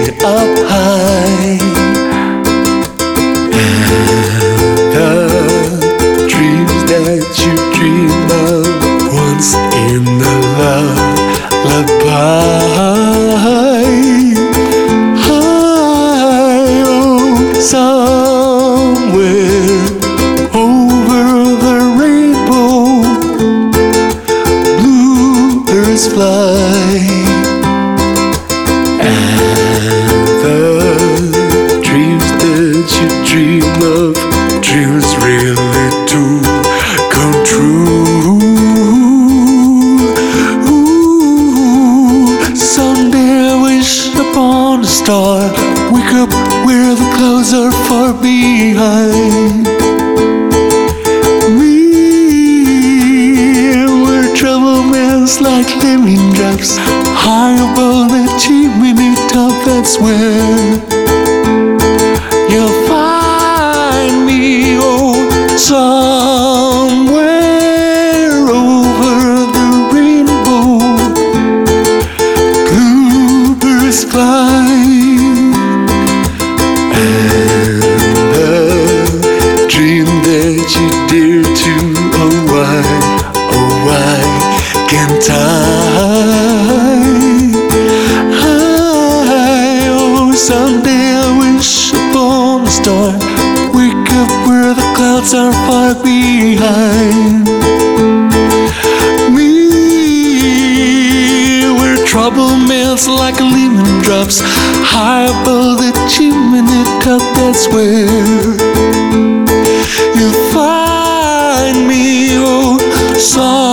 up high, and the dreams that you dream of once in the lullaby. High, oh, somewhere over the rainbow, bluebirds fly, and the dreams that you dream of, dreams really do come true. Ooh, someday I wish upon a star, wake up where the clouds are far behind me, where trouble melts like lemon drops, high above the chimney top. That's where you'll find me, oh, somewhere over the rainbow, bluebirds fly, and the dream that you dare to, oh why can't I? Someday I wish upon a star, wake up where the clouds are far behind me, where trouble melts like lemon drops, high above the chimney top. That's where you'll find me, oh,